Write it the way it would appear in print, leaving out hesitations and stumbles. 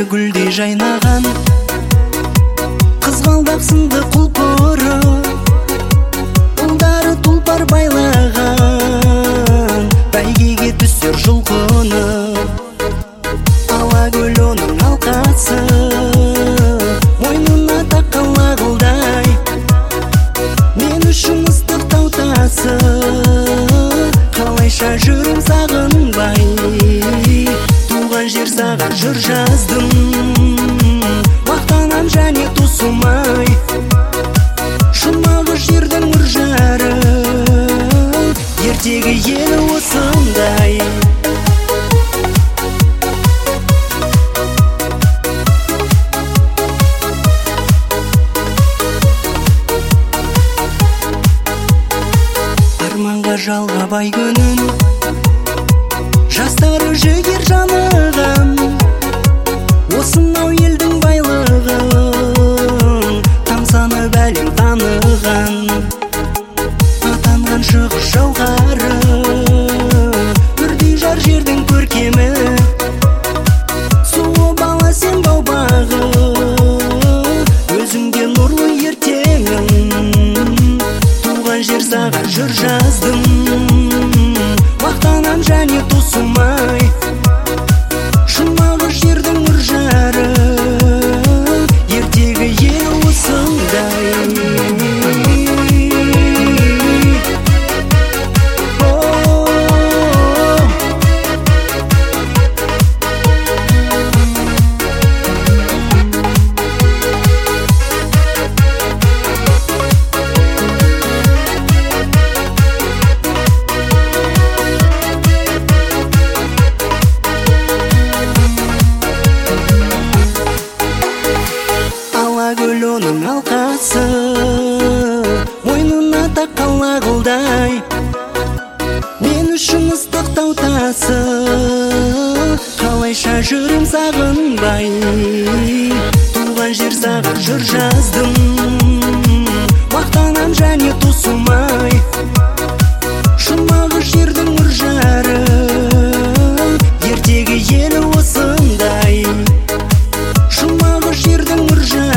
гүлдей жайнаған, қызғалдақ сынды құлпыры, ұлдары тұлпар байлаған, бәйгеге түсер жұлқыны. Алакөл оның алқасы, мойнына таққан лағылдай, мен үшін ыстық тау тасы, қалайша жүрім сағынбай. Туған жер саған жыр жаздым, мақтанам және тосылмай. Жұмағы жердің үржары, ертегі елі осындай. Арманға жалға бай күнін, жастары жігер жаныған, осынау елдің байлығын тамсанып әлем таныған. Атанған шығыс жауһары, үрдей жар жердің көркемі, суы бала сен бау-бағы, өзіңде нұрлы ертеңім. Туған жер саған жыр жаздым, мақтанам және тосылмай. Жұмағы жердің үржары, ертегі ел осындай. Алакөл оның алқасы, мойнына таққан лағылдай, мен үшін ыстық тау тасы, қалайша жүрім сағынбай. Туған жер саған жыр жаздым, мақтанам және тосылмай. Жұмағы жердің үржары, ертегі елі осындай. Жұмағы жердің үржары,